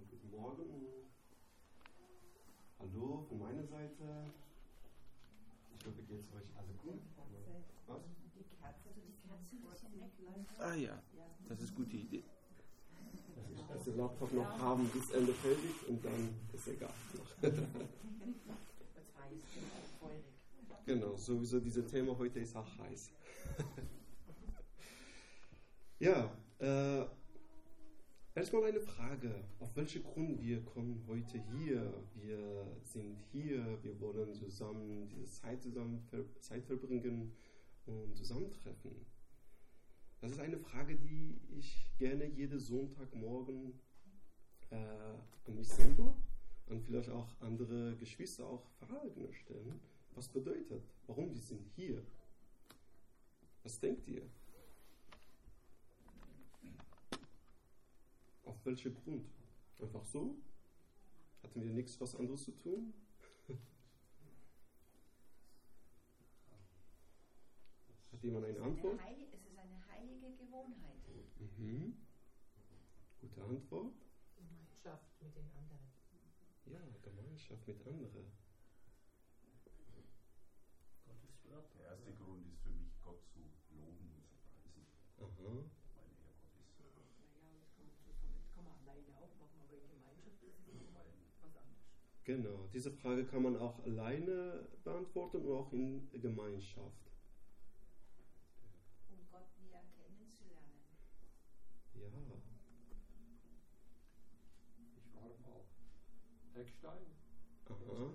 Guten Morgen. Hallo von meiner Seite. Ich hoffe, geht es euch alle gut. Was? Die Kerze ein bisschen weg. Ah ja, das ist eine gute Idee. Dass wir den Laptop noch haben bis Ende Predigt und dann ist egal. Genau, sowieso dieses Thema heute ist auch heiß. Ja, erstmal eine Frage. Auf welchen Grund wir kommen heute hier? Wir sind hier, wir wollen zusammen diese Zeit verbringen und zusammentreffen. Das ist eine Frage, die ich gerne jeden Sonntagmorgen an mich selber und vielleicht auch andere Geschwister auch Fragen stellen. Was bedeutet? Warum wir sind hier? Was denkt ihr? Auf welchen Grund? Einfach so? Hatten wir nichts was anderes zu tun? Hat jemand eine Antwort? Es ist eine heilige Gewohnheit. Mhm. Gute Antwort. Gemeinschaft mit den anderen. Ja, Gemeinschaft mit anderen. Gottes Wort. Der erste Grund ist für mich, Gott zu loben und zu preisen, Aha. weil er Gott ist. Das kann man alleine auch machen, aber in Gemeinschaft ist es nochmal was anderes. Genau, diese Frage kann man auch alleine beantworten oder auch in Gemeinschaft. Um Gott näher kennenzulernen. Ja, Ich war auch Eckstein. aha.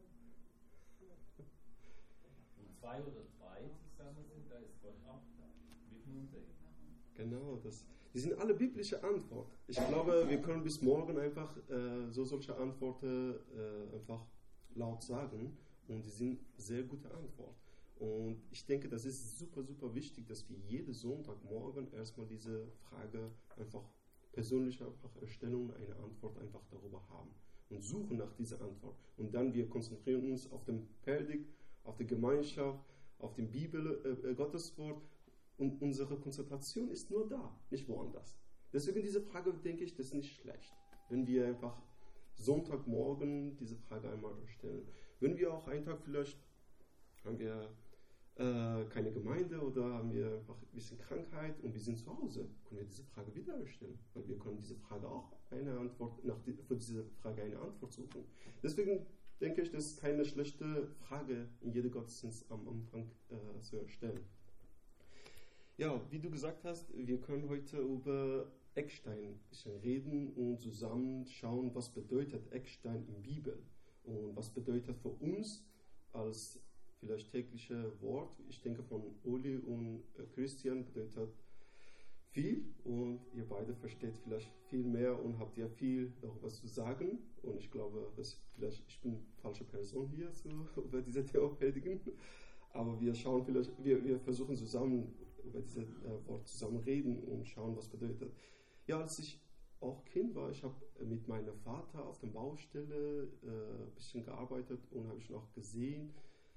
Wo zwei oder drei zusammen sind, da ist Gott auch da. Mitten unter ihnen. Genau, die sind alle biblische Antworten. Ich glaube, wir können bis morgen einfach solche Antworten einfach laut sagen und die sind sehr gute Antworten. Und ich denke, das ist super, super wichtig, dass wir jeden Sonntagmorgen erstmal diese Frage einfach persönlich einfach erstellen und eine Antwort einfach darüber haben und suchen nach dieser Antwort. Und dann wir konzentrieren uns auf den Predigt, auf die Gemeinschaft, auf den Gotteswort. Und unsere Konzentration ist nur da, nicht woanders. Deswegen diese Frage, denke ich, das ist nicht schlecht. Wenn wir einfach Sonntagmorgen diese Frage einmal stellen. Wenn wir auch einen Tag vielleicht haben wir keine Gemeinde oder haben wir einfach ein bisschen Krankheit und wir sind zu Hause, können wir diese Frage wieder stellen. Weil wir können diese Frage auch für diese Frage eine Antwort suchen. Deswegen denke ich, das ist keine schlechte Frage in jedem Gottesdienst am Anfang zu stellen. Ja, wie du gesagt hast, wir können heute über Eckstein ein bisschen reden und zusammen schauen, was bedeutet Eckstein in der Bibel und was bedeutet für uns als vielleicht tägliche Wort. Ich denke, von Uli und Christian bedeutet viel und ihr beide versteht vielleicht viel mehr und habt ja viel darüber zu sagen. Und ich glaube, ich bin die falsche Person hier über diese Thema predigen. Aber wir schauen vielleicht, wir versuchen zusammen über dieses Wort zusammen reden und schauen, was bedeutet. Ja, als ich auch Kind war, ich habe mit meinem Vater auf der Baustelle ein bisschen gearbeitet und habe ich noch gesehen,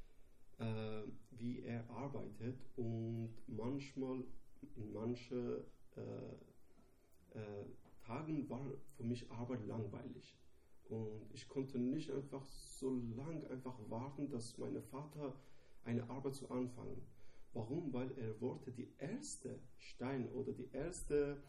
wie er arbeitet. Und manchmal, in manchen Tagen war für mich Arbeit langweilig. Und ich konnte nicht einfach so lange einfach warten, dass mein Vater eine Arbeit zu anfangen. Warum? Weil er wollte die erste Stein oder die erste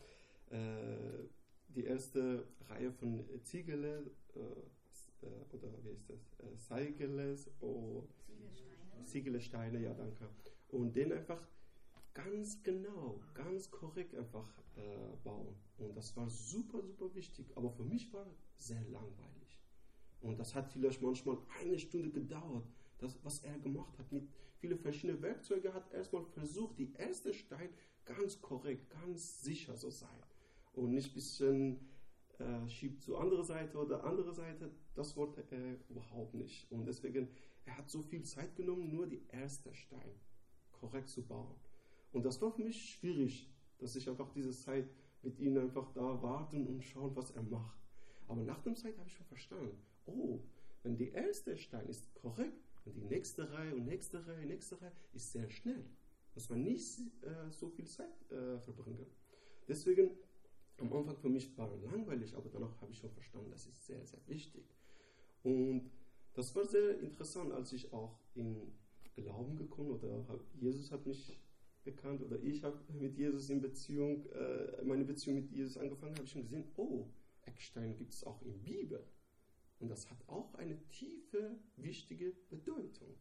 Reihe von Ziegele oder wie ist das? Seigeles oder Ziegelsteine, ja danke. Und den einfach ganz genau, ganz korrekt einfach bauen. Und das war super, super wichtig. Aber für mich war es sehr langweilig. Und das hat vielleicht manchmal 1 Stunde gedauert. Das, was er gemacht hat, mit vielen verschiedenen Werkzeugen, hat erstmal versucht, die erste Stein ganz korrekt, ganz sicher zu sein. Und nicht ein bisschen schiebt zur anderen Seite oder andere Seite, das wollte er überhaupt nicht. Und deswegen, er hat so viel Zeit genommen, nur die erste Stein korrekt zu bauen. Und das war für mich schwierig, dass ich einfach diese Zeit mit ihm einfach da warten und schauen, was er macht. Aber nach der Zeit habe ich schon verstanden, wenn die erste Stein ist korrekt, und die nächste Reihe und nächste Reihe ist sehr schnell. Muss man nicht so viel Zeit verbringen. Deswegen am Anfang für mich war langweilig, aber danach habe ich schon verstanden, das ist sehr, sehr wichtig. Und das war sehr interessant, als ich auch in Glauben gekommen oder Jesus hat mich bekannt oder ich habe mit Jesus in Beziehung, meine Beziehung mit Jesus angefangen, habe ich schon gesehen, oh, Eckstein gibt es auch in der Bibel. Und das hat auch eine tiefe, wichtige Bedeutung.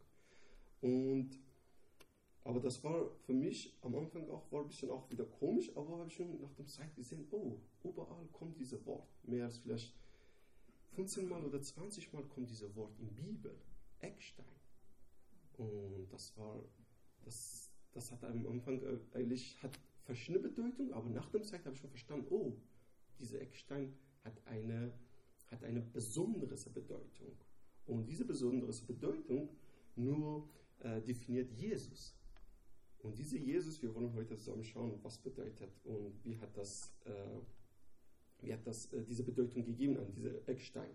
Aber das war für mich am Anfang auch, war ein bisschen auch wieder komisch, aber habe ich schon nach der Zeit gesehen, oh, überall kommt dieses Wort. Mehr als vielleicht 15 Mal oder 20 Mal kommt dieses Wort in der Bibel. Eckstein. Und das hat am Anfang eigentlich verschiedene Bedeutungen, aber nach der Zeit habe ich schon verstanden, oh, dieser Eckstein hat eine besondere Bedeutung. Und diese besondere Bedeutung nur definiert Jesus. Und diese Jesus, wir wollen heute zusammen schauen, was bedeutet und wie hat das diese Bedeutung gegeben an diese Eckstein.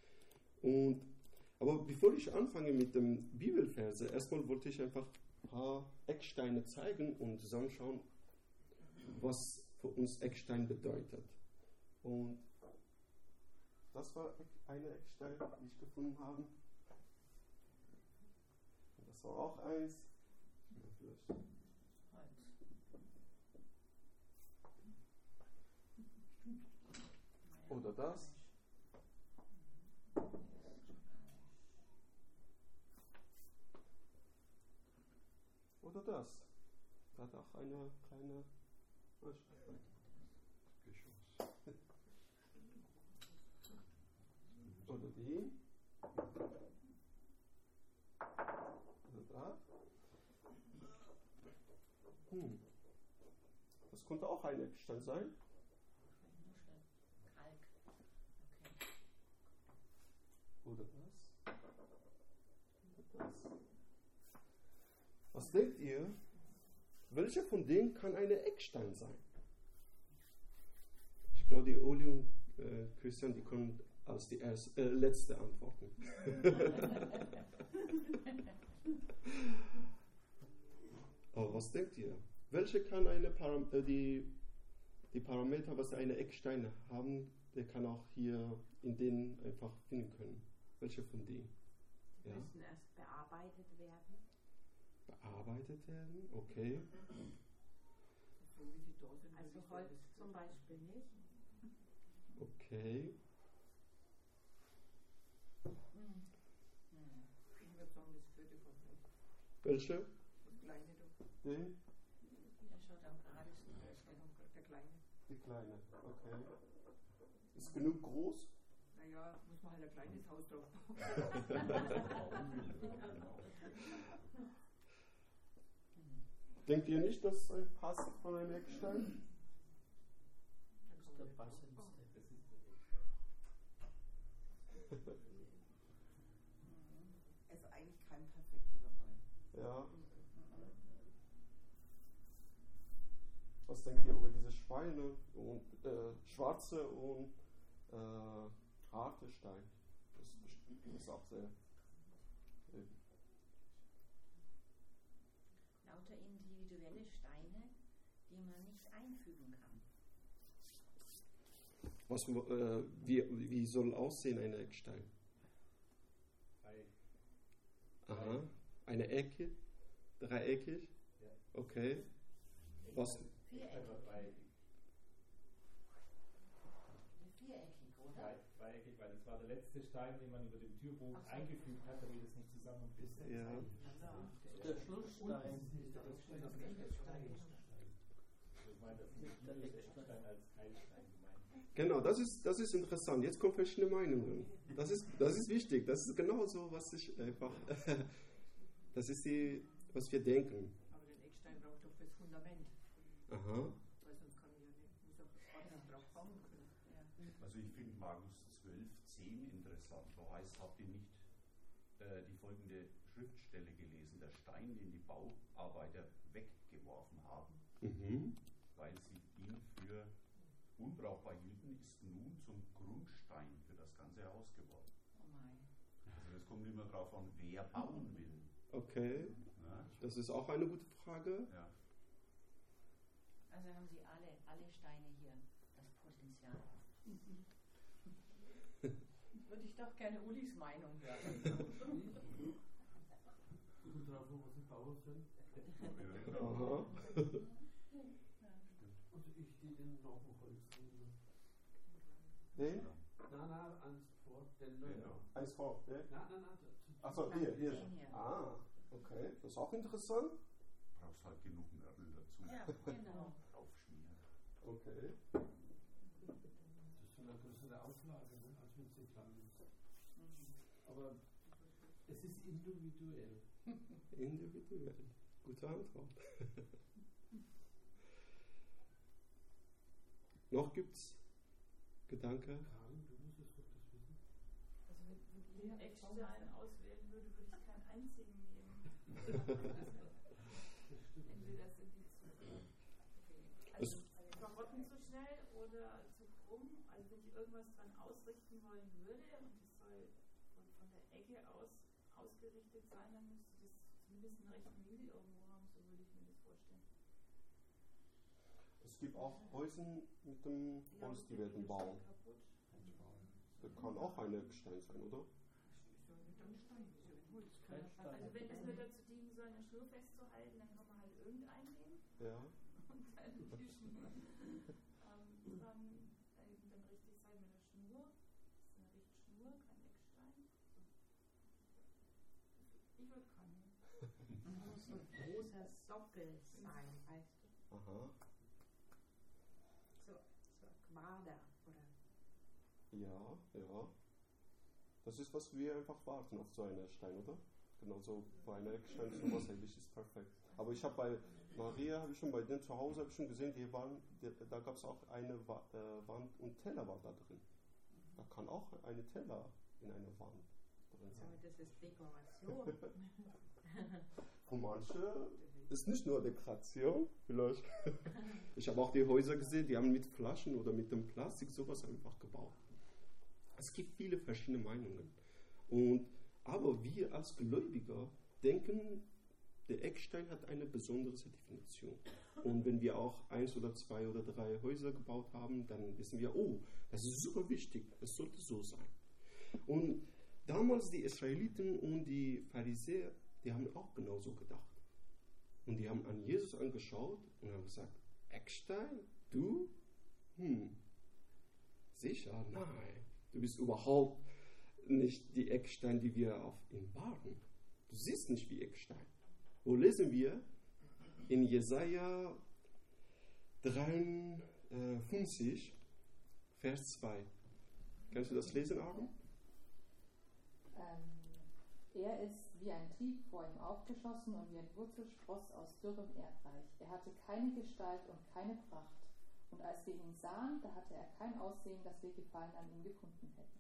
Aber bevor ich anfange mit dem Bibelverse, erstmal wollte ich einfach ein paar Ecksteine zeigen und zusammen schauen, was für uns Eckstein bedeutet. Und das war eine Eckstein, die ich gefunden habe. Das war auch eins. Oder das. Oder das. Da hat auch eine kleine Geschoss. Oder die. Oder da. Das konnte auch ein Eckstein sein. Oder das. Oder das. Was denkt ihr? Welcher von denen kann eine Eckstein sein? Ich glaube, die Oli und Christian, die können als die letzte antworten. Aber was denkt ihr? Welche kann die Parameter, was eine Eckstein haben, der kann auch hier in denen einfach finden können? Welche von denen? Die müssen erst bearbeitet werden. Bearbeitet werden, okay. So wie sie da sind. Also Holz zum Beispiel nicht. Okay. Ich würde sagen, das vierte kommt nicht. Welche? Das kleine da. Den? Der schaut am geradesten aus. Der kleine. Die kleine, okay. Ist genug groß? Naja, muss man halt ein kleines Haus drauf bauen. Denkt ihr nicht, dass ein Pass von einem Eckstein? Das ist der passendste. Also eigentlich kein perfekter dabei. Ja. Was denkt ihr über diese Schweine und schwarze und harte Stein? Das ist auch sehr. Lauter individuelle Steine, die man nicht einfügen kann. Wie soll aussehen ein Eckstein? Aha. Eine Ecke? Dreieckig? Ja. Okay. Was? Viereckig, oder? Dreieckig, weil das war der letzte Stein, den man über den Türbogen eingefügt hat, damit es nicht zusammenfließt. Ja. Der Schlussstein. Ich meine, das ist der Eckstein als Heilstein gemeint. Genau, das ist interessant. Jetzt kommen verschiedene Meinungen. Das ist wichtig. Das ist genau so, was ich einfach. Das ist was wir denken. Aber den Eckstein braucht doch fürs Fundament. Aha. Weil sonst kann ich ja nicht, muss auch ordentlich drauf bauen können. Also ich finde Markus 12,10 interessant. Da heißt, habt ihr nicht die folgende Schriftstelle gelesen, der Stein, den die Bauarbeiter weggeworfen haben, weil sie ihn für unbrauchbar hielten, ist nun zum Grundstein für das ganze Haus geworden. Oh mein. Also das kommt immer darauf an, wer bauen will. Okay. Ja? Das ist auch eine gute Frage. Ja. Also haben Sie alle Steine hier das Würde ich doch gerne Ulis Meinung hören. Kommt drauf an, was die Bauern sind. Aha. Also ich stehe den Nabenholz. Den? Nein, ans Fort, den Genau. Eins vor, ne? Nein. Achso, hier. Den hier. Ah, okay. Das ist auch interessant. Brauchst halt genug Mörtel dazu. Ja, genau. Draufschmieren. Okay. Das ist eine größere Auflage, ne, als wenn es so klein ist. Aber es ist individuell. Individuell. Gute Antwort. Noch gibt's Gedanke? Karin, du musstest doch das wissen. Also wenn ich den Eckstein auswählen würde, würde ich keinen einzigen nehmen. Entweder sind die zu also verrotten zu schnell oder zu krumm. Also wenn ich irgendwas dran ausrichten wollen würde und es soll von der Ecke aus ausgerichtet sein, dann müsste das zumindest einen rechten Winkel irgendwo haben, so würde ich mir das vorstellen. Es gibt auch Häuser mit dem Holz, die werden bauen. Kaputt. Das kann auch ein Eckstein sein, oder? Also wenn das nur dazu dienen soll, eine Schnur festzuhalten, dann kann man halt irgendeinen nehmen Ja. und dann die Schnur dann richtig sein mit der Schnur. Das ist eine Richtschnur, kein Eckstein. Ich würde keinen nehmen. Das muss so ein großer Sockel sein, weißt du? Aha. So Quader oder. Ja. Das ist, was wir einfach warten auf so einen Stein, oder? Genauso bei einem Eckstein, sowas ähnliches ist perfekt. Aber ich habe bei Maria, bei denen zu Hause, habe ich schon gesehen, da gab es auch eine Wand und Teller war da drin. Da kann auch eine Teller in einer Wand drin sein. Aber das ist Dekoration. Für manche ist nicht nur Dekoration, vielleicht. Ich habe auch die Häuser gesehen, die haben mit Flaschen oder mit dem Plastik sowas einfach gebaut. Es gibt viele verschiedene Meinungen. Aber wir als Gläubiger denken, der Eckstein hat eine besondere Definition. Und wenn wir auch 1 oder 2 oder 3 Häuser gebaut haben, dann wissen wir, oh, das ist super wichtig, es sollte so sein. Und damals die Israeliten und die Pharisäer, die haben auch genauso gedacht. Und die haben an Jesus angeschaut und haben gesagt, Eckstein, du? Sicher? Nein. Du bist überhaupt nicht die Eckstein, die wir auf ihm waren. Du siehst nicht wie Eckstein. Wo lesen wir? In Jesaja 53, Vers 2. Kannst du das lesen, Aaron? Er ist wie ein Trieb vor ihm aufgeschossen und wie ein Wurzelspross aus dürrem Erdreich. Er hatte keine Gestalt und keine Pracht. Und als wir ihn sahen, da hatte er kein Aussehen, dass wir Gefallen an ihm gefunden hätten.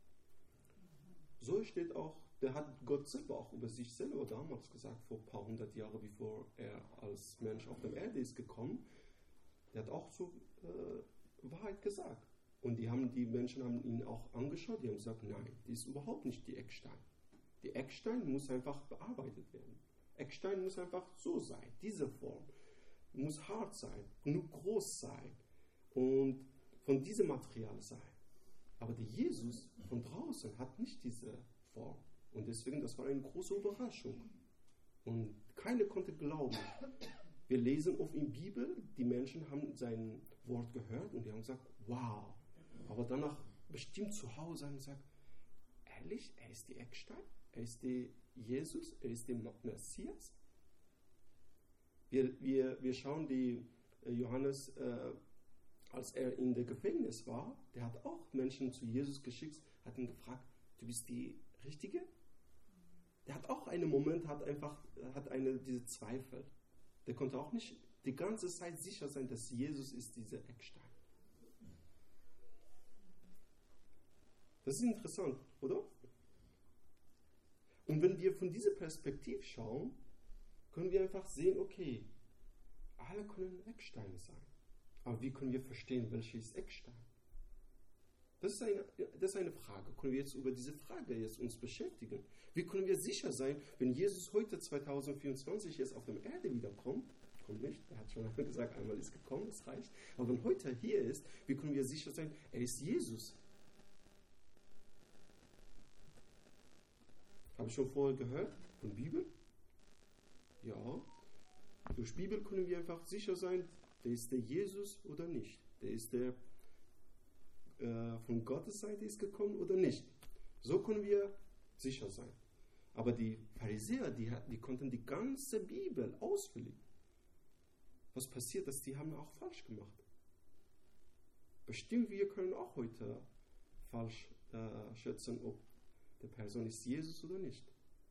So steht auch, der hat Gott selber auch über sich selber damals gesagt, vor ein paar hundert Jahren, bevor er als Mensch auf der Erde ist gekommen. Der hat auch so Wahrheit gesagt. Und die Menschen haben ihn auch angeschaut, die haben gesagt, nein, die ist überhaupt nicht die Eckstein. Die Eckstein muss einfach bearbeitet werden. Eckstein muss einfach so sein, diese Form. Muss hart sein, genug groß sein und von diesem Material sein. Aber der Jesus von draußen hat nicht diese Form. Und deswegen, das war eine große Überraschung. Und keiner konnte glauben. Wir lesen oft in der Bibel, die Menschen haben sein Wort gehört und die haben gesagt, wow. Aber danach bestimmt zu Hause haben gesagt, ehrlich, er ist die Eckstein? Er ist der Jesus? Er ist der Messias? Wir schauen die Johannes, als er in der Gefängnis war, der hat auch Menschen zu Jesus geschickt, hat ihn gefragt, du bist die Richtige? Der hat auch einen Moment, diese Zweifel. Der konnte auch nicht die ganze Zeit sicher sein, dass Jesus ist dieser Eckstein. Das ist interessant, oder? Und wenn wir von dieser Perspektive schauen, können wir einfach sehen, okay, alle können Ecksteine sein. Aber wie können wir verstehen, welche ist Eckstein? Das ist eine Frage. Können wir jetzt über diese Frage uns beschäftigen? Wie können wir sicher sein, wenn Jesus heute 2024 jetzt auf der Erde wiederkommt, kommt nicht. Er hat schon einmal gesagt, einmal ist gekommen, das reicht. Aber wenn heute hier ist, wie können wir sicher sein, er ist Jesus? Habe ich schon vorher gehört von Bibel? Ja. Durch Bibel können wir einfach sicher sein, der ist der Jesus oder nicht. Der ist der von Gottes Seite ist gekommen oder nicht. So können wir sicher sein. Aber die Pharisäer, die konnten die ganze Bibel ausfüllen. Was passiert ist, die haben auch falsch gemacht. Bestimmt, wir können auch heute falsch schätzen, ob der Person ist Jesus oder nicht.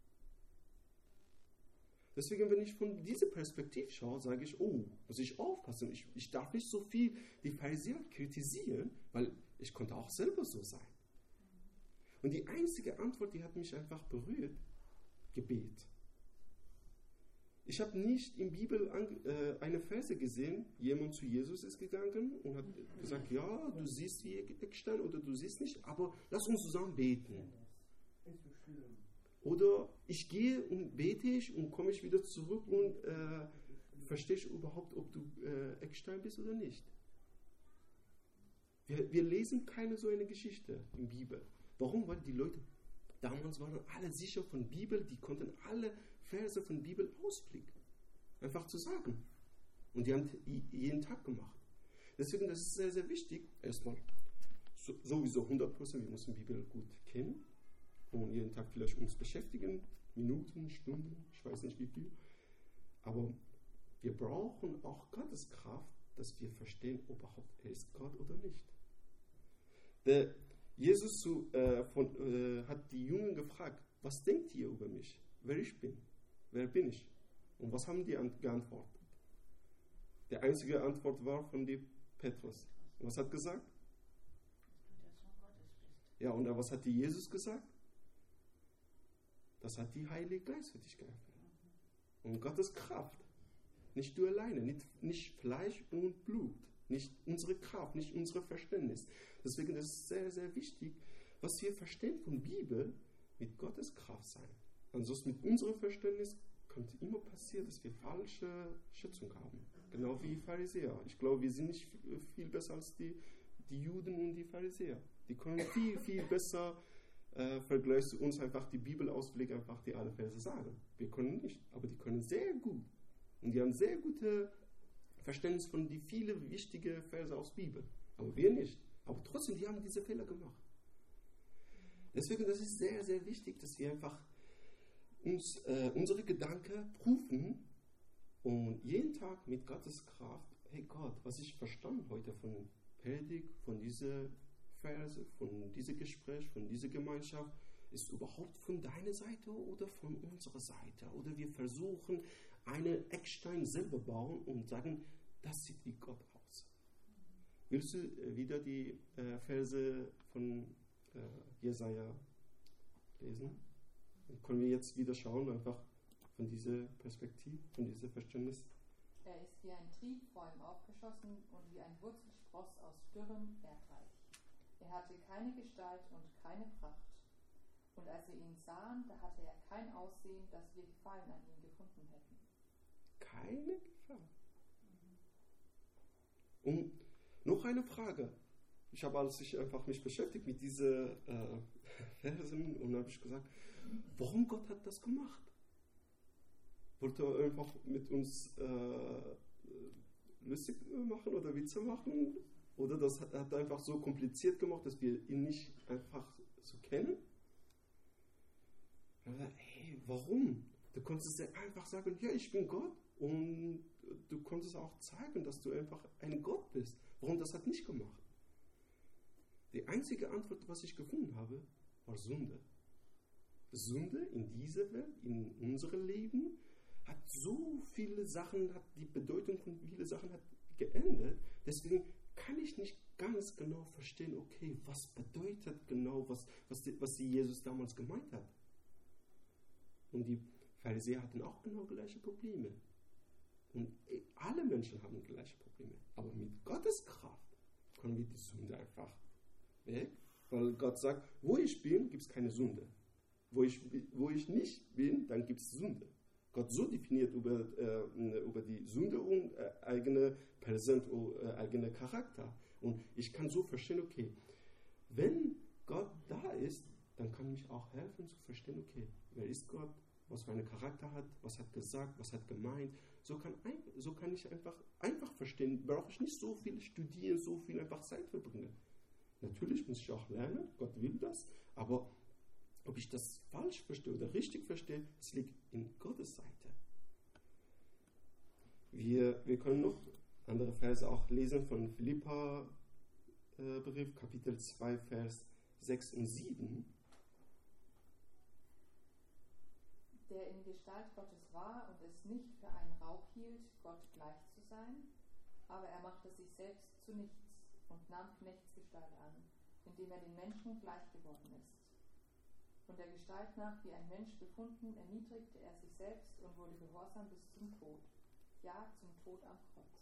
Deswegen, wenn ich von dieser Perspektive schaue, sage ich, muss ich aufpassen. Ich darf nicht so viel die Pharisäer kritisieren, weil ich konnte auch selber so sein. Und die einzige Antwort, die hat mich einfach berührt, Gebet. Ich habe nicht in der Bibel eine Verse gesehen, jemand zu Jesus ist gegangen und hat gesagt, ja, du siehst wie Eckstein oder du siehst nicht, aber lass uns zusammen beten. Oder ich gehe und bete ich und komme ich wieder zurück und verstehe ich überhaupt, ob du Eckstein bist oder nicht. Wir lesen keine so eine Geschichte in der Bibel. Warum? Weil die Leute damals waren alle sicher von der Bibel, die konnten alle Verse von der Bibel ausblicken. Einfach zu sagen. Und die haben jeden Tag gemacht. Deswegen, das ist sehr, sehr wichtig. Erstmal, sowieso 100%, wir müssen die Bibel gut kennen. Und jeden Tag vielleicht uns beschäftigen, Minuten, Stunden, ich weiß nicht wie viel. Aber wir brauchen auch Gottes Kraft, dass wir verstehen, ob überhaupt er ist Gott oder nicht. Der Jesus hat die Jungen gefragt, was denkt ihr über mich? Wer bin ich? Und was haben die geantwortet? Die einzige Antwort war von dem Petrus. Und was hat gesagt? Ja, und was hat die Jesus gesagt? Das hat die Heilige Geist für dich geöffnet. Und Gottes Kraft. Nicht du alleine, nicht Fleisch und Blut. Nicht unsere Kraft, nicht unser Verständnis. Deswegen ist es sehr, sehr wichtig, was wir verstehen von Bibel, mit Gottes Kraft sein. Ansonsten mit unserem Verständnis könnte immer passieren, dass wir falsche Schätzung haben. Genau wie Pharisäer. Ich glaube, wir sind nicht viel besser als die Juden und die Pharisäer. Die können viel, viel besser Vergleich zu uns einfach die Bibel ausblicken, einfach die alle Verse sagen. Wir können nicht, aber die können sehr gut. Und die haben sehr gute Verständnis von die vielen wichtigen Verse aus der Bibel. Aber wir nicht. Aber trotzdem, die haben diese Fehler gemacht. Deswegen, das ist sehr, sehr wichtig, dass wir einfach uns unsere Gedanken prüfen und jeden Tag mit Gottes Kraft, hey Gott, was ich verstanden heute von Predigt, von dieser Verse, von diesem Gespräch, von dieser Gemeinschaft, ist überhaupt von deiner Seite oder von unserer Seite? Oder wir versuchen, einen Eckstein selber bauen und sagen, das sieht wie Gott aus. Willst du wieder die Verse von Jesaja lesen? Dann können wir jetzt wieder schauen, einfach von dieser Perspektive, von diesem Verständnis. Er ist wie ein Trieb vor ihm aufgeschossen und wie ein Wurzelspross aus dürrem Erdreich. Er hatte keine Gestalt und keine Pracht. Und als wir ihn sahen, da hatte er kein Aussehen, dass wir Gefallen an ihm gefunden hätten. Keine Gefahr. Und noch eine Frage. Ich habe mich einfach beschäftigt mit diesen Versen und habe ich gesagt, warum Gott hat das gemacht? Wollte er einfach mit uns lustig machen oder Witze machen? Oder das hat er einfach so kompliziert gemacht, dass wir ihn nicht einfach so kennen? Hey, warum? Du konntest einfach sagen, ja, ich bin Gott. Und du konntest auch zeigen, dass du einfach ein Gott bist. Warum das hat nicht gemacht? Die einzige Antwort, was ich gefunden habe, war Sünde. Sünde in dieser Welt, in unserem Leben, hat so viele Sachen, hat die Bedeutung von vielen Sachen hat geändert. Deswegen kann ich nicht ganz genau verstehen, okay, was bedeutet genau, was die Jesus damals gemeint hat. Und die Pharisäer hatten auch genau gleiche Probleme. Und alle Menschen haben gleiche Probleme. Aber mit Gottes Kraft können wir die Sünde einfach weg. Weil Gott sagt, wo ich bin, gibt es keine Sünde. Wo ich nicht bin, dann gibt es Sünde. Gott so definiert über die Sünde und eigene Person, eigene Charakter. Und ich kann so verstehen, okay, wenn Gott da ist, dann kann mich auch helfen zu verstehen, okay, wer ist Gott, was für einen Charakter hat, was hat gesagt, was hat gemeint. So kann ich einfach verstehen, brauche ich nicht so viel studieren, so viel einfach Zeit verbringen. Natürlich muss ich auch lernen, Gott will das, aber ob ich das falsch verstehe oder richtig verstehe, das liegt in Gottes Seite. Wir können noch andere Verse auch lesen von Philippa Brief, Kapitel 2, Vers 6 und 7. Der in Gestalt Gottes war und es nicht für einen Raub hielt, Gott gleich zu sein, aber er machte sich selbst zu nichts und nahm Knechtsgestalt an, indem er den Menschen gleich geworden ist. Von der Gestalt nach wie ein Mensch befunden, erniedrigte er sich selbst und wurde gehorsam bis zum Tod, ja, zum Tod am Kreuz.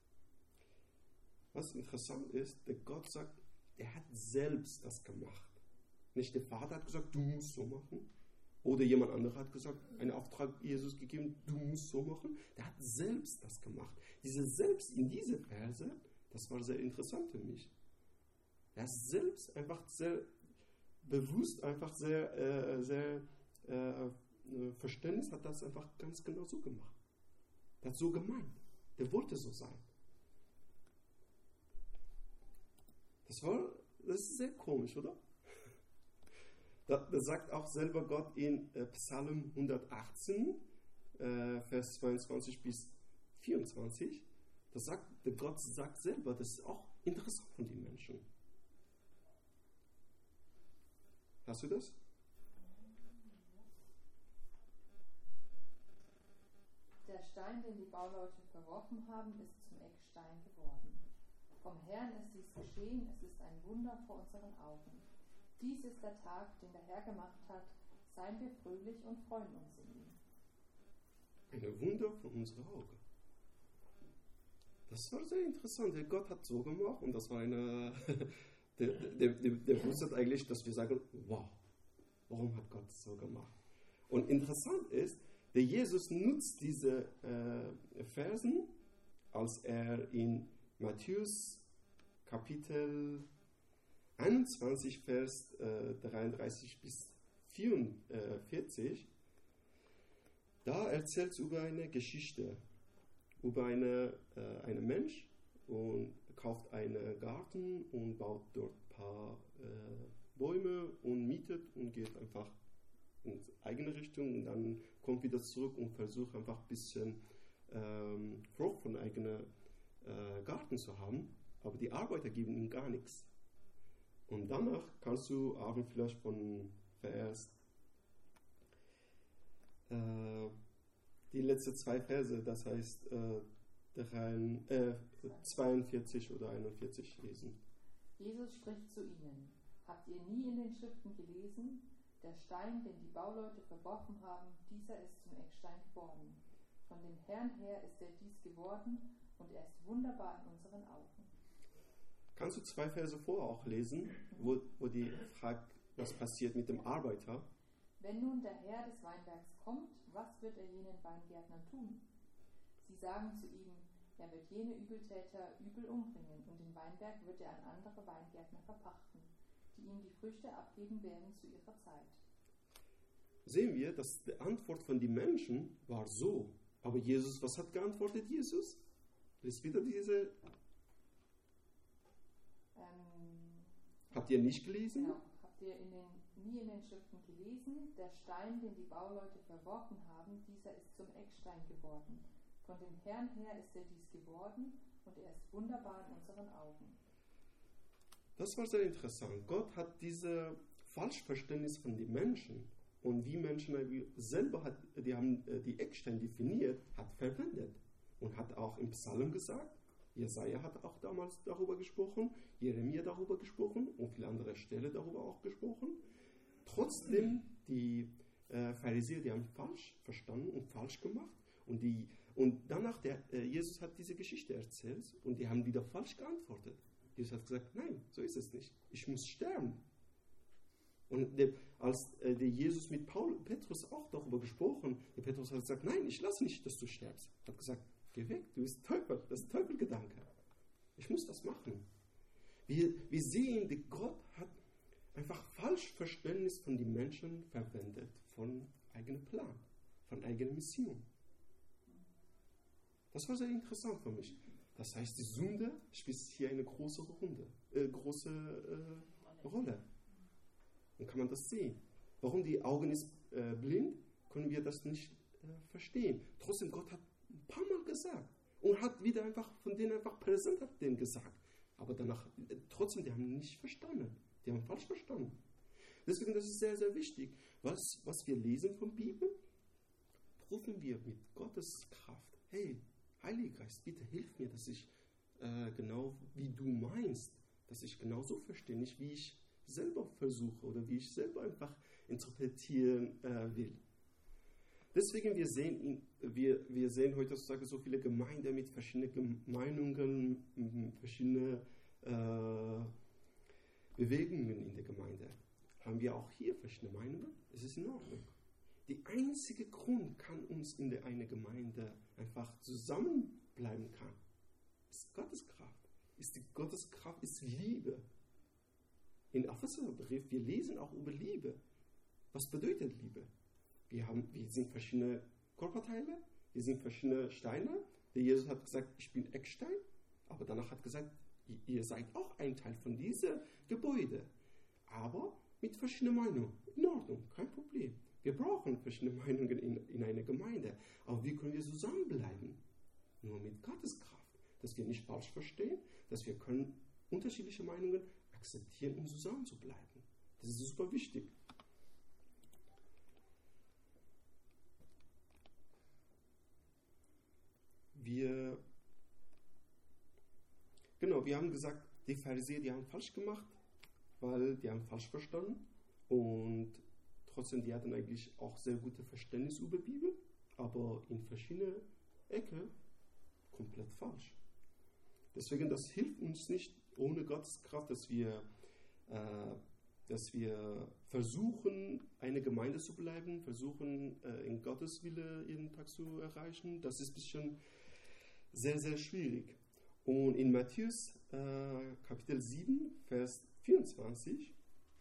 Was interessant ist, der Gott sagt, er hat selbst das gemacht. Nicht der Vater hat gesagt, du musst so machen. Oder jemand anderer hat gesagt, einen Auftrag Jesus gegeben, du musst so machen. Der hat selbst das gemacht. Diese Selbst in diese Verse, das war sehr interessant für mich. Er ist selbst einfach sehr bewusst, einfach sehr Verständnis hat das einfach ganz genau so gemacht. Er hat so gemeint. Der wollte so sein. Das ist sehr komisch, oder? Da sagt auch selber Gott in Psalm 118, Vers 22 bis 24, der Gott sagt selber, das ist auch interessant von den Menschen. Hast du das? Der Stein, den die Bauleute verworfen haben, ist zum Eckstein geworden. Vom Herrn ist dies geschehen, es ist ein Wunder vor unseren Augen. Dies ist der Tag, den der Herr gemacht hat. Seien wir fröhlich und freuen uns in ihm. Ein Wunder vor unseren Augen. Das war sehr interessant. Der Gott hat so gemacht und das war eine... der wusste eigentlich, dass wir sagen, wow, warum hat Gott so gemacht? Und interessant ist, der Jesus nutzt diese Versen, als er in Matthäus Kapitel 21, Vers 33 bis 44, da erzählt es über eine Geschichte, über einen Mensch und kauft einen Garten und baut dort ein paar Bäume und mietet und geht einfach in eigene Richtung und dann kommt wieder zurück und versucht einfach ein bisschen Frucht von eigenem Garten zu haben, aber die Arbeiter geben ihm gar nichts. Und danach kannst du auch vielleicht von Vers die letzten zwei Verse, das heißt 42 oder 41 lesen. Jesus spricht zu ihnen: Habt ihr nie in den Schriften gelesen? Der Stein, den die Bauleute verworfen haben, dieser ist zum Eckstein geworden. Von dem Herrn her ist er dies geworden und er ist wunderbar in unseren Augen. Kannst du zwei Verse vorher auch lesen, wo die fragt, was passiert mit dem Arbeiter? Wenn nun der Herr des Weinbergs kommt, was wird er jenen Weingärtnern tun? Sie sagen zu ihm, er wird jene Übeltäter übel umbringen und den Weinberg wird er an andere Weingärtner verpachten, die ihm die Früchte abgeben werden zu ihrer Zeit. Sehen wir, dass die Antwort von den Menschen war so. Aber Jesus, was hat geantwortet Jesus? Lies wieder diese... Habt ihr nicht gelesen? Genau. Habt ihr nie in den Schriften gelesen? Der Stein, den die Bauleute verworfen haben, dieser ist zum Eckstein geworden. Von dem Herrn her ist er dies geworden und er ist wunderbar in unseren Augen. Das war sehr interessant. Gott hat dieses Falschverständnis von den Menschen und wie Menschen selber die haben die Ecksteine definiert, hat verwendet und hat auch im Psalm gesagt. Jesaja hat auch damals darüber gesprochen, Jeremia darüber gesprochen und viele andere Stellen darüber auch gesprochen. Trotzdem, die Pharisäer, die haben falsch verstanden und falsch gemacht und danach, Jesus hat diese Geschichte erzählt und die haben wieder falsch geantwortet. Jesus hat gesagt, nein, so ist es nicht. Ich muss sterben. Und als der Jesus mit Petrus auch darüber gesprochen, der Petrus hat gesagt, nein, ich lasse nicht, dass du stirbst. Er hat gesagt, geh weg, du bist Teufel, das ist Teufelgedanke. Ich muss das machen. Wir sehen, der Gott hat einfach Falschverständnis von den Menschen verwendet, von eigenem Plan, von eigener Mission. Das war sehr interessant für mich. Das heißt, die Sünde spielt hier eine große Rolle. Und kann man das sehen? Warum die Augen ist blind, können wir das nicht verstehen. Trotzdem, Gott hat ein paar Mal gesagt und hat wieder einfach von denen einfach präsent hat denen gesagt. Aber danach, trotzdem, die haben nicht verstanden. Die haben falsch verstanden. Deswegen, das ist sehr, sehr wichtig. Was wir lesen von der Bibel, prüfen wir mit Gottes Kraft. Hey, Heiliger Geist, bitte hilf mir, dass ich genau wie du meinst, dass ich genauso verstehe, nicht wie ich selber versuche oder wie ich selber einfach interpretieren will. Deswegen, wir sehen heutzutage so viele Gemeinden mit verschiedenen Meinungen, verschiedene Bewegungen in der Gemeinde. Haben wir auch hier verschiedene Meinungen? Es ist in Ordnung. Der einzige Grund, kann uns in der eine Gemeinde einfach zusammenbleiben kann, ist Gottes Kraft. Gottes Kraft ist Liebe. In Epheserbrief, wir lesen auch über Liebe. Was bedeutet Liebe? Wir sind verschiedene Körperteile, wir sind verschiedene Steine. Der Jesus hat gesagt, ich bin Eckstein, aber danach hat gesagt, ihr seid auch ein Teil von diesem Gebäude. Aber mit verschiedenen Meinungen. In Ordnung, kein Problem. Wir brauchen verschiedene Meinungen in einer Gemeinde. Aber wie können wir zusammenbleiben? Nur mit Gottes Kraft. Dass wir nicht falsch verstehen, dass wir können unterschiedliche Meinungen akzeptieren, um zusammen zu bleiben. Das ist super wichtig. Wir haben gesagt, die Pharisäer, die haben falsch gemacht, weil die haben falsch verstanden und trotzdem, die hatten eigentlich auch sehr gutes Verständnis über die Bibel, aber in verschiedene Ecken komplett falsch. Deswegen, das hilft uns nicht ohne Gottes Kraft, dass wir versuchen, eine Gemeinde zu bleiben, versuchen, in Gottes Wille jeden Tag zu erreichen. Das ist ein bisschen sehr, sehr schwierig. Und in Matthäus Kapitel 7, Vers 24.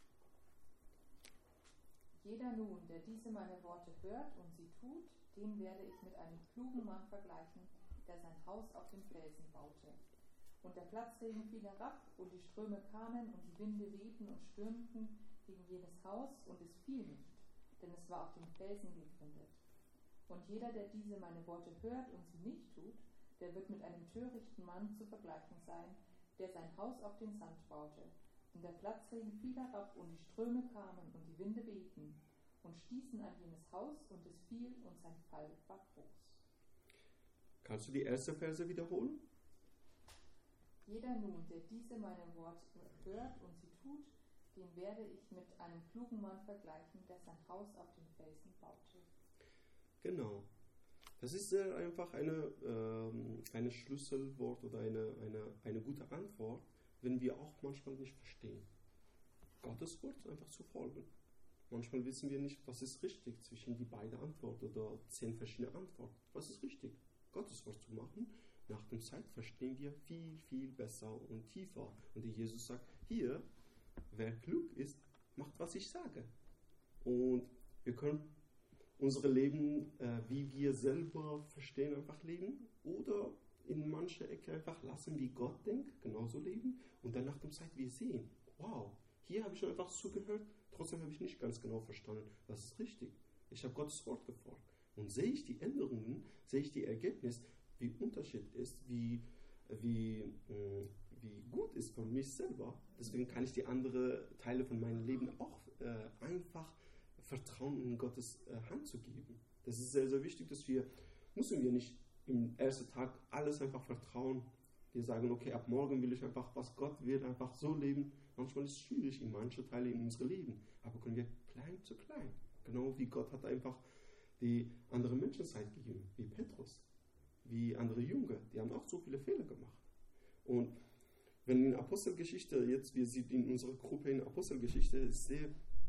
Jeder nun, der diese meine Worte hört und sie tut, den werde ich mit einem klugen Mann vergleichen, der sein Haus auf dem Felsen baute. Und der Platzregen fiel herab, und die Ströme kamen, und die Winde wehten und stürmten gegen jenes Haus, und es fiel nicht, denn es war auf dem Felsen gegründet. Und jeder, der diese meine Worte hört und sie nicht tut, der wird mit einem törichten Mann zu vergleichen sein, der sein Haus auf den Sand baute. Und der Platzregen fiel herab, und die Ströme kamen, und die Winde wehten, und stießen an jenes Haus, und es fiel, und sein Fall war groß. Kannst du die erste Verse wiederholen? Jeder nun, der diese meine Worte hört und sie tut, den werde ich mit einem klugen Mann vergleichen, der sein Haus auf den Felsen baute. Genau. Das ist sehr einfach eine Schlüsselwort oder eine gute Antwort, wenn wir auch manchmal nicht verstehen. Gottes Wort einfach zu folgen. Manchmal wissen wir nicht, was ist richtig zwischen die beiden Antworten oder 10 verschiedene Antworten. Was ist richtig? Gottes Wort zu machen. Nach der Zeit verstehen wir viel, viel besser und tiefer. Und Jesus sagt, hier, wer klug ist, macht, was ich sage. Und wir können unser Leben, wie wir selber verstehen, einfach leben. Oder in manche Ecke einfach lassen, wie Gott denkt, genauso leben. Und dann nach der Zeit wir sehen, wow, hier habe ich einfach zugehört, trotzdem habe ich nicht ganz genau verstanden, was ist richtig. Ich habe Gottes Wort gefolgt. Und sehe ich die Änderungen, sehe ich die Ergebnisse, wie Unterschied ist, wie gut ist für mich selber. Deswegen kann ich die anderen Teile von meinem Leben auch einfach vertrauen, in Gottes Hand zu geben. Das ist sehr, sehr wichtig, müssen wir nicht im ersten Tag alles einfach vertrauen. Wir sagen, okay, ab morgen will ich einfach, was Gott will, einfach so leben. Manchmal ist es schwierig in manchen Teilen in unserem Leben. Aber können wir klein zu klein. Genau wie Gott hat einfach die anderen Menschen Zeit gegeben, wie Petrus, wie andere Jünger. Die haben auch so viele Fehler gemacht. Und wenn in Apostelgeschichte, jetzt wir sind in unserer Gruppe in Apostelgeschichte, ist sehr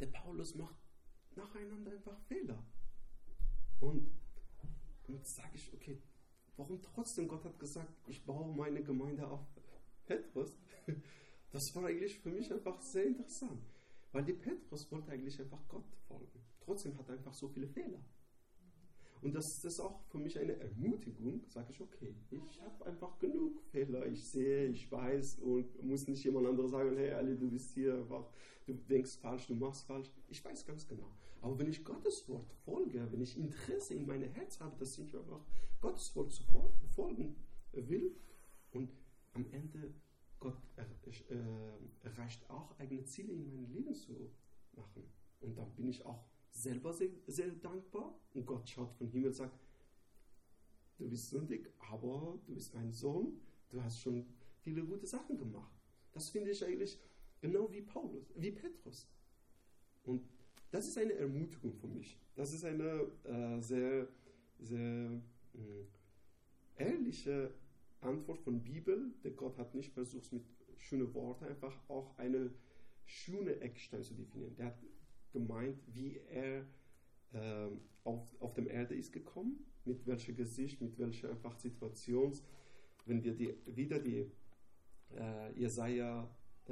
der Paulus macht nacheinander einfach Fehler. Und sage ich, okay, warum trotzdem? Gott hat gesagt, ich baue meine Gemeinde auf Petrus. Das war eigentlich für mich einfach sehr interessant. Weil die Petrus wollte eigentlich einfach Gott folgen. Trotzdem hat er einfach so viele Fehler. Und das ist auch für mich eine Ermutigung, sage ich, okay, ich habe einfach genug Fehler, ich sehe, ich weiß und muss nicht jemand anderes sagen, hey Ali, du bist hier einfach, du denkst falsch, du machst falsch. Ich weiß ganz genau. Aber wenn ich Gottes Wort folge, wenn ich Interesse in meinem Herz habe, dass ich einfach Gottes Wort zu folgen will und am Ende Gott erreicht auch eigene Ziele in meinem Leben zu machen. Und dann bin ich auch selber sehr, sehr dankbar und Gott schaut von Himmel und sagt, du bist sündig, aber du bist mein Sohn, du hast schon viele gute Sachen gemacht. Das finde ich eigentlich genau wie Petrus. Und das ist eine Ermutigung für mich. Das ist eine sehr, sehr ehrliche Antwort von der Bibel. Der Gott hat nicht versucht, mit schönen Worten einfach auch eine schöne Eckstein zu definieren. Der hat gemeint, wie er auf dem Erde ist gekommen, mit welchem Gesicht, mit welcher einfach Situation. Wenn wir wieder die Jesaja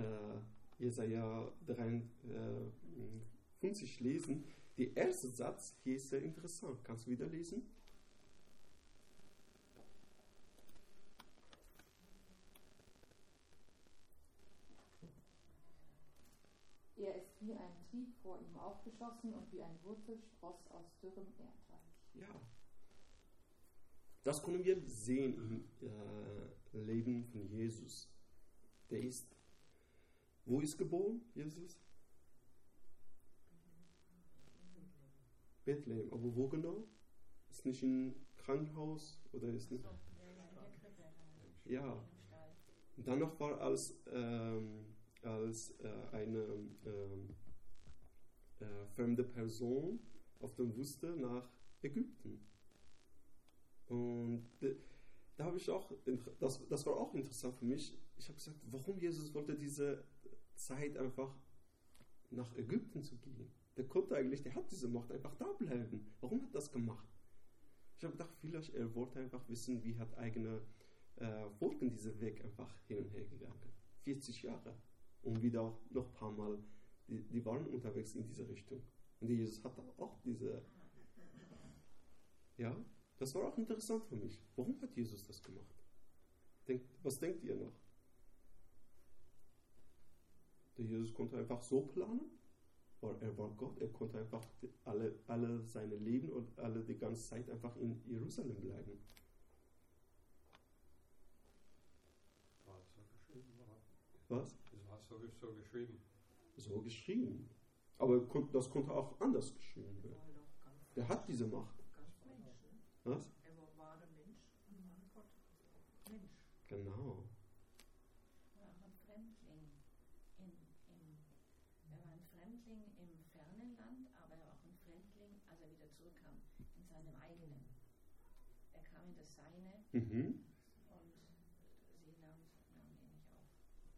53 lesen, der erste Satz hier ist sehr interessant. Kannst du wieder lesen? Er ist wie ein Trieb vor ihm aufgeschossen und wie ein Wurzelspross aus dürrem Erdreich. Ja. Das können wir sehen im Leben von Jesus. Wo ist geboren, Jesus? Bethlehem. Aber wo genau? Ist nicht im Krankenhaus oder ist nicht? Ja. Und dann noch war als eine fremde Person auf der Wüste nach Ägypten. Und da habe ich auch, das war auch interessant für mich. Ich habe gesagt, warum Jesus wollte diese Zeit einfach nach Ägypten zu gehen. Der hat diese Macht einfach da bleiben. Warum hat er das gemacht? Ich habe gedacht, vielleicht er wollte einfach wissen, wie hat eigene Volken diesen Weg einfach hin und her gegangen. 40 Jahre. Und wieder auch noch ein paar Mal, die waren unterwegs in diese Richtung. Und Jesus hatte auch diese, ja, das war auch interessant für mich. Warum hat Jesus das gemacht? Was denkt ihr noch? Der Jesus konnte einfach so planen, weil er war Gott, er konnte einfach alle seine Leben und die ganze Zeit einfach in Jerusalem bleiben. War so geschrieben, oder? Was? Das war so geschrieben. So geschrieben. Aber das konnte auch anders geschrieben werden. Der hat diese Macht. Was? Er war wahrer Mensch und wahrer Gott. Mensch. Genau. Er war ein Fremdling er war ein Fremdling im fernen Land, aber er war auch ein Fremdling, als er wieder zurückkam, in seinem eigenen. Er kam in das Seine und sie nahm ihn nicht auf.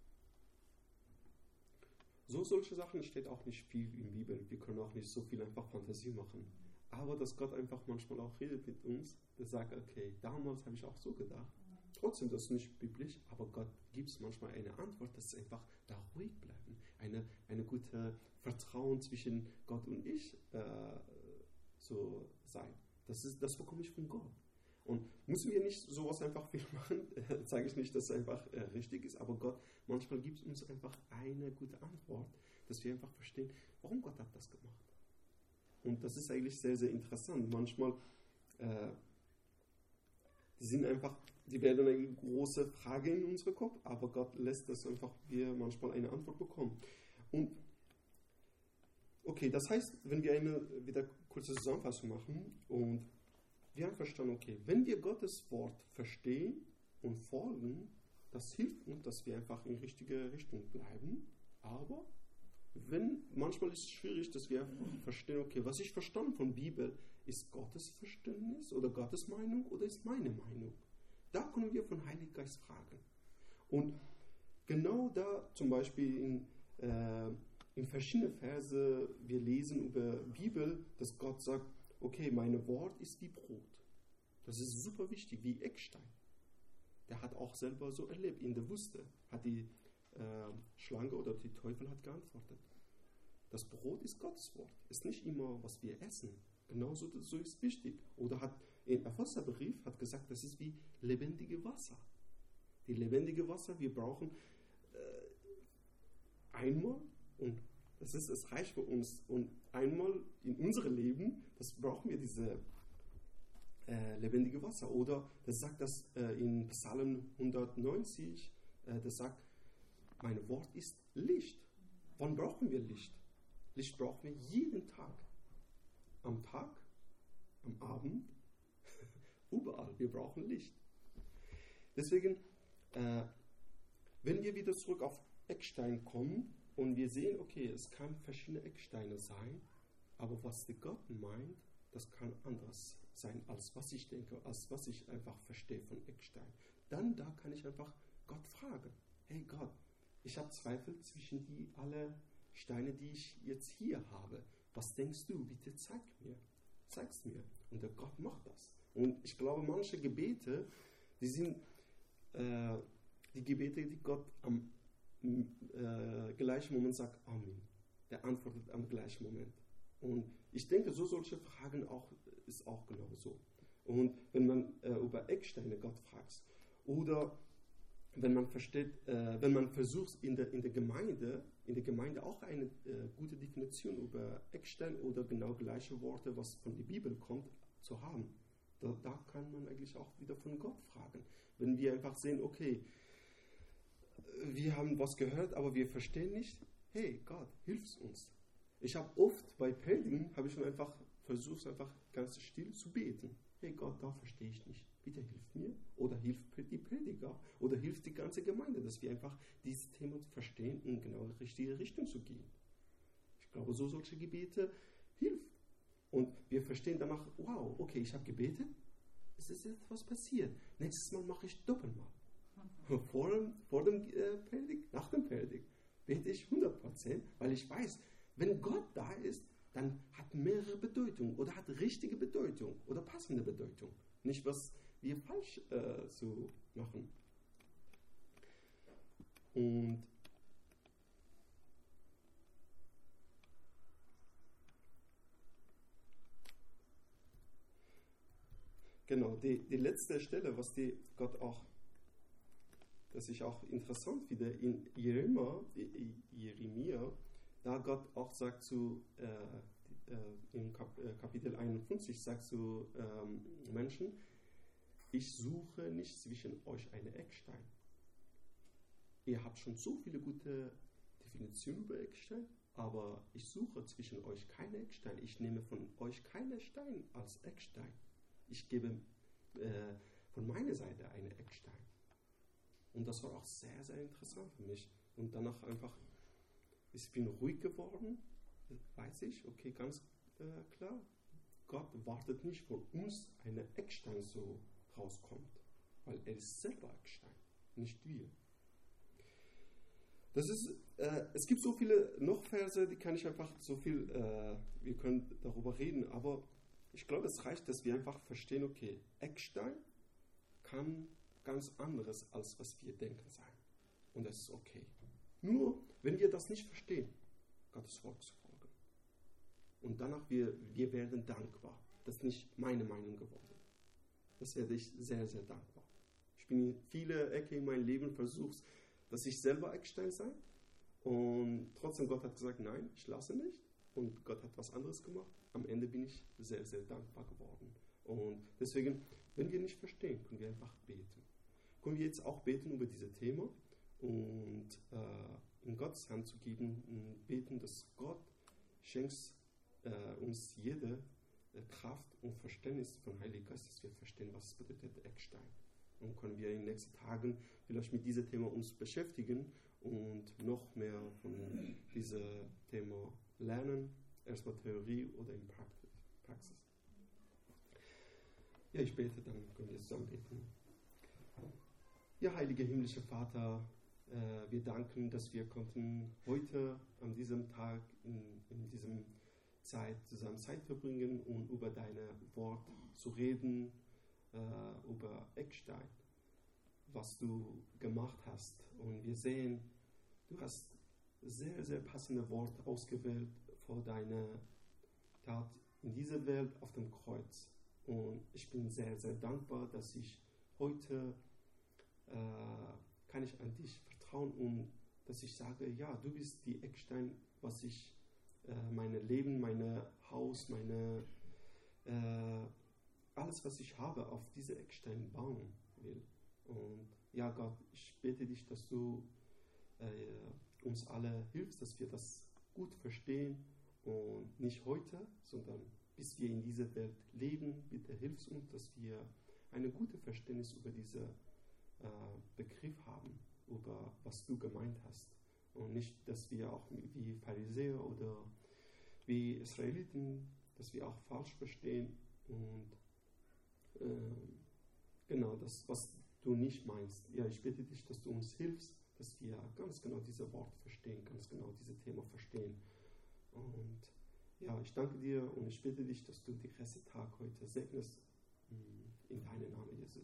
So solche Sachen steht auch nicht viel in der Bibel. Wir können auch nicht so viel einfach Fantasie machen. Aber dass Gott einfach manchmal auch redet mit uns, der sagt, okay, damals habe ich auch so gedacht. Trotzdem, das ist nicht biblisch, aber Gott gibt manchmal eine Antwort, dass sie einfach da ruhig bleiben. Eine gute Vertrauen zwischen Gott und ich so sein. Das bekomme ich von Gott. Und müssen wir nicht sowas einfach viel machen, sage ich nicht, dass es einfach richtig ist, aber Gott manchmal gibt uns einfach eine gute Antwort, dass wir einfach verstehen, warum Gott hat das gemacht. Und das ist eigentlich sehr, sehr interessant. Manchmal, die werden eine große Frage in unserem Kopf, aber Gott lässt, dass einfach wir manchmal eine Antwort bekommen. Und okay, das heißt, wenn wir eine wieder kurze Zusammenfassung machen und wir haben verstanden, okay, wenn wir Gottes Wort verstehen und folgen, das hilft uns, dass wir einfach in richtige Richtung bleiben, aber manchmal ist es schwierig, dass wir verstehen, okay, was ich verstanden von Bibel, ist Gottes Verständnis oder Gottes Meinung oder ist meine Meinung? Da können wir von Heiligen Geist fragen. Und genau da zum Beispiel in in verschiedenen Verse, wir lesen über Bibel, dass Gott sagt, okay, mein Wort ist wie Brot. Das ist super wichtig, wie Eckstein. Der hat auch selber so erlebt, in der Wüste hat die Schlange oder die Teufel hat geantwortet. Das Brot ist Gottes Wort, ist nicht immer, was wir essen. Genauso so ist wichtig. Oder hat im Epheserbrief hat gesagt, das ist wie lebendige Wasser. Die lebendige Wasser, wir brauchen einmal, und es reicht für uns, und einmal in unserem Leben, das brauchen wir diese lebendige Wasser. Oder das sagt das in Psalm 190, das sagt, mein Wort ist Licht. Wann brauchen wir Licht? Licht brauchen wir jeden Tag. Am Tag, am Abend, überall. Wir brauchen Licht. Deswegen, wenn wir wieder zurück auf Eckstein kommen und wir sehen, okay, es kann verschiedene Ecksteine sein, aber was der Gott meint, das kann anders sein, als was ich denke, als was ich einfach verstehe von Eckstein. Dann da kann ich einfach Gott fragen. Hey Gott, ich habe Zweifel zwischen die alle Steine, die ich jetzt hier habe. Was denkst du? Bitte zeig's mir. Und der Gott macht das. Und ich glaube, manche Gebete, die sind die Gebete, die Gott am gleichen Moment sagt, Amen. Der antwortet am gleichen Moment. Und ich denke, solche Fragen ist auch genauso. Und wenn man über Ecksteine Gott fragt, oder wenn man versteht, wenn man versucht in der Gemeinde auch eine gute Definition über Eckstein oder genau gleiche Worte, was von der Bibel kommt, zu haben, da kann man eigentlich auch wieder von Gott fragen. Wenn wir einfach sehen, okay, wir haben was gehört, aber wir verstehen nicht, hey Gott, hilf uns. Ich habe oft bei Predigen, habe ich schon einfach versucht, einfach ganz still zu beten. Hey Gott, da verstehe ich nicht. Bitte hilf mir oder hilf die Prediger oder hilf die ganze Gemeinde, dass wir einfach dieses Thema verstehen, in genau die richtige Richtung zu gehen. Ich glaube, solche Gebete hilft. Und wir verstehen danach, wow, okay, ich habe gebetet, es ist etwas passiert. Nächstes Mal mache ich doppelt mal. Vor dem Predigt, nach dem Predigt bete ich 100%, weil ich weiß, wenn Gott da ist, dann hat mehrere Bedeutungen oder hat richtige Bedeutung oder passende Bedeutung. Nicht, was wir falsch zu machen. Und genau, die letzte Stelle, was die Gott auch, das ich auch interessant finde, in Jeremia, da Gott auch sagt zu im Kapitel 51 sagt zu Menschen, ich suche nicht zwischen euch einen Eckstein. Ihr habt schon so viele gute Definitionen über Eckstein, aber ich suche zwischen euch keine Eckstein. Ich nehme von euch keinen Stein als Eckstein. Ich gebe von meiner Seite einen Eckstein. Und das war auch sehr, sehr interessant für mich. Und danach einfach, ich bin ruhig geworden, weiß ich, okay, ganz klar, Gott wartet nicht von uns, eine Eckstein so rauskommt, weil er ist selber Eckstein, nicht wir. Das ist, es gibt so viele noch Verse, die kann ich einfach so viel, wir können darüber reden, aber ich glaube, es reicht, dass wir einfach verstehen, okay, Eckstein kann ganz anderes, als was wir denken sein. Und das ist okay. Nur, wenn wir das nicht verstehen, Gottes Wort zu folgen. Und danach, wir werden dankbar. Das ist nicht meine Meinung geworden. Das werde ich sehr, sehr dankbar. Ich bin in viele Ecke in meinem Leben versucht, dass ich selber Eckstein sei. Und trotzdem Gott hat gesagt, nein, ich lasse nicht. Und Gott hat was anderes gemacht. Am Ende bin ich sehr, sehr dankbar geworden. Und deswegen, wenn wir nicht verstehen, können wir einfach beten. Können wir jetzt auch beten über dieses Thema und in Gottes Hand zu geben und beten, dass Gott schenkt uns jede Kraft und Verständnis von Heiligen Geist, dass wir verstehen, was bedeutet Eckstein. Und können wir in den nächsten Tagen vielleicht mit diesem Thema uns beschäftigen und noch mehr von diesem Thema lernen, erstmal Theorie oder in Praxis. Ja, ich bete, dann können wir zusammen beten. Ja, heiliger himmlischer Vater, Wir danken, dass wir konnten heute an diesem Tag, in diesem Zeit zusammen Zeit verbringen und über deine Wort zu reden, über Eckstein, was du gemacht hast. Und wir sehen, du hast sehr, sehr passende Worte ausgewählt für deine Tat in dieser Welt auf dem Kreuz. Und ich bin sehr, sehr dankbar, dass ich heute kann ich an dich vertrauen und dass ich sage, ja, du bist die Eckstein, was ich mein Leben, mein Haus, alles, was ich habe, auf diese Eckstein bauen will. Und ja, Gott, ich bete dich, dass du uns alle hilfst, dass wir das gut verstehen und nicht heute, sondern bis wir in dieser Welt leben. Bitte hilf uns, dass wir ein gutes Verständnis über diesen Begriff haben, über was du gemeint hast. Und nicht, dass wir auch wie Pharisäer oder wie Israeliten, dass wir auch falsch verstehen und genau das, was du nicht meinst. Ja, ich bitte dich, dass du uns hilfst, dass wir ganz genau diese Worte verstehen, ganz genau dieses Thema verstehen. Und ja, ich danke dir und ich bitte dich, dass du den Resttag heute segnest. In deinem Namen, Jesus.